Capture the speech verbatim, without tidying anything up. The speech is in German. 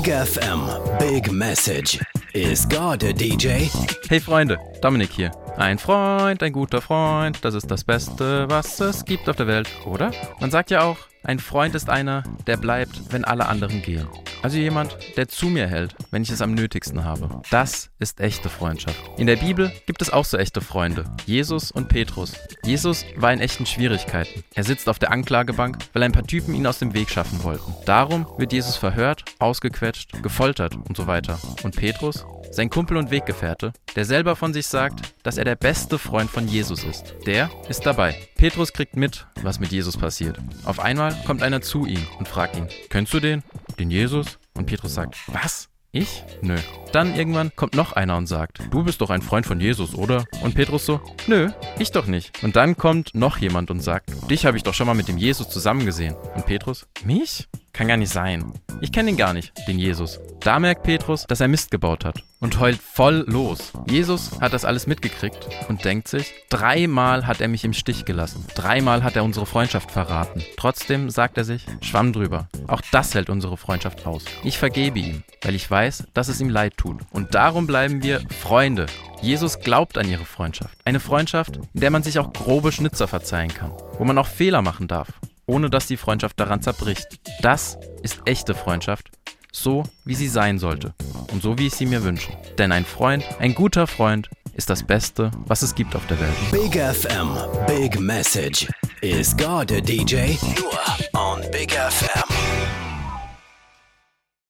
Big F M, Big Message. Is God a D J? Hey Freunde, Dominik hier. Ein Freund, ein guter Freund, das ist das Beste, was es gibt auf der Welt, oder? Man sagt ja auch, ein Freund ist einer, der bleibt, wenn alle anderen gehen. Also jemand, der zu mir hält, wenn ich es am nötigsten habe. Das ist echte Freundschaft. In der Bibel gibt es auch so echte Freunde. Jesus und Petrus. Jesus war in echten Schwierigkeiten. Er sitzt auf der Anklagebank, weil ein paar Typen ihn aus dem Weg schaffen wollten. Darum wird Jesus verhört, ausgequetscht, gefoltert und so weiter. Und Petrus? Sein Kumpel und Weggefährte, der selber von sich sagt, dass er der beste Freund von Jesus ist. Der ist dabei. Petrus kriegt mit, was mit Jesus passiert. Auf einmal kommt einer zu ihm und fragt ihn, kennst du den? Den Jesus? Und Petrus sagt, was? Ich? Nö. Dann irgendwann kommt noch einer und sagt, du bist doch ein Freund von Jesus, oder? Und Petrus so, nö, ich doch nicht. Und dann kommt noch jemand und sagt, dich habe ich doch schon mal mit dem Jesus zusammen gesehen. Und Petrus, mich? Kann gar nicht sein. Ich kenne ihn gar nicht, den Jesus. Da merkt Petrus, dass er Mist gebaut hat und heult voll los. Jesus hat das alles mitgekriegt und denkt sich, dreimal hat er mich im Stich gelassen. Dreimal hat er unsere Freundschaft verraten. Trotzdem sagt er sich, Schwamm drüber. Auch das hält unsere Freundschaft aus. Ich vergebe ihm, weil ich weiß, dass es ihm leid tut. Und darum bleiben wir Freunde. Jesus glaubt an ihre Freundschaft. Eine Freundschaft, in der man sich auch grobe Schnitzer verzeihen kann. Wo man auch Fehler machen darf, ohne dass die Freundschaft daran zerbricht. Das ist echte Freundschaft. So, wie sie sein sollte. Und so, wie ich sie mir wünsche. Denn ein Freund, ein guter Freund, ist das Beste, was es gibt auf der Welt. Big F M, Big Message. Is God a D J? Nur on Big F M.